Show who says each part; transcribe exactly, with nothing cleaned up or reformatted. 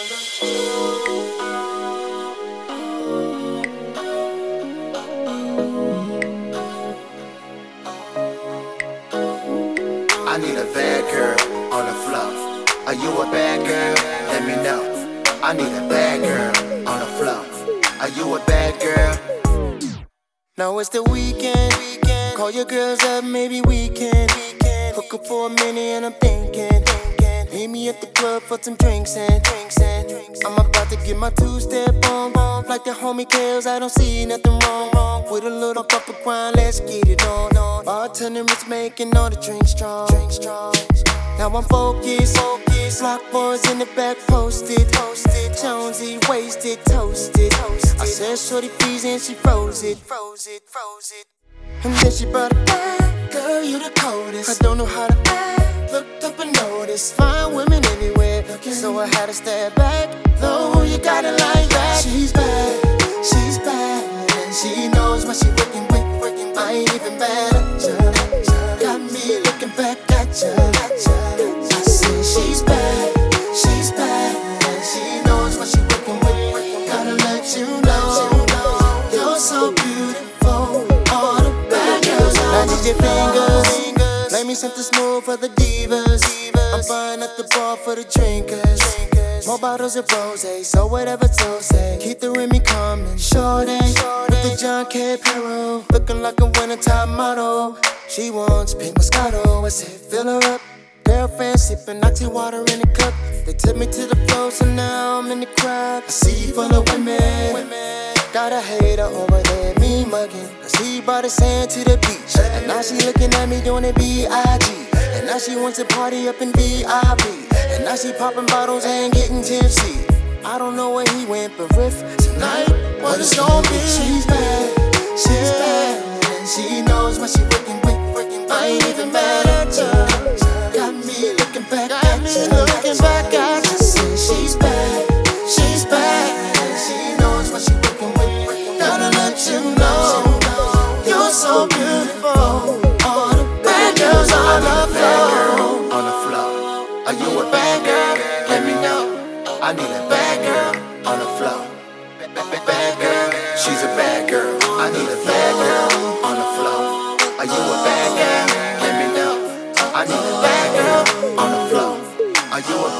Speaker 1: I need a bad girl on the floor. Are you a bad girl? Let me know. I need a bad girl on the floor. Are you a bad girl? Now it's the weekend. weekend. Call your girls up, maybe we can. Hook up for a minute and I'm thinking. Meet me at the club for some drinks and drinks and drinks. I'm about to get my two-step on. Like the homie Kales, I don't see nothing wrong. With a little bumper grind, let's get it on. Bartender is making all the drinks strong. Now I'm focused, focused. Block boys in the back posted, posted. Jonesy, wasted, toasted. I said shorty please and she froze it, froze it, froze it. And then she brought it back, girl you the coldest. I don't know how to act, looked up and noticed fine women everywhere, so I had to step back. Though you got it like that. She's bad, she's bad, and she knows what she working with. I ain't even mad at ya. Got me looking back at ya. I said she's bad, she's bad, and she knows what she working with. Gotta let you know, you're so beautiful. All the bad girls I need your fingers. Play me something smooth for the divas. I'm buying at the bar for the drinkers. More bottles of rosé, so whatever to say. Keep the Remy coming, shorty with the John K. Perro, looking like a wintertime model. She wants pink Moscato. I said fill her up. Girlfriend sipping oxy water in the cup. They took me to the floor, so now I'm in the crowd. I see full of women. Got a hater over there, me mugging. Cause he brought his hand to the beach, and now she looking at me doing it B I G. And now she wants to party up in V I P. And now she popping bottles and getting tipsy. I don't know where he went, but Riff tonight, what it's gonna be. She's bad, she's bad, and she knows what she working with. I ain't even mad at ya. Got me looking back at ya. Looking back at ya. Said she's bad, she's bad, and she knows what she working with. Gotta let you know, you're so beautiful. All the bad girls on the floor, on the floor. Are you a bad girl? Let me know. I need a bad girl on the floor. Bad girl, she's a bad girl. I need a bad girl on the floor. Are you a bad girl? Let me know. I need a bad girl on the floor. Are you a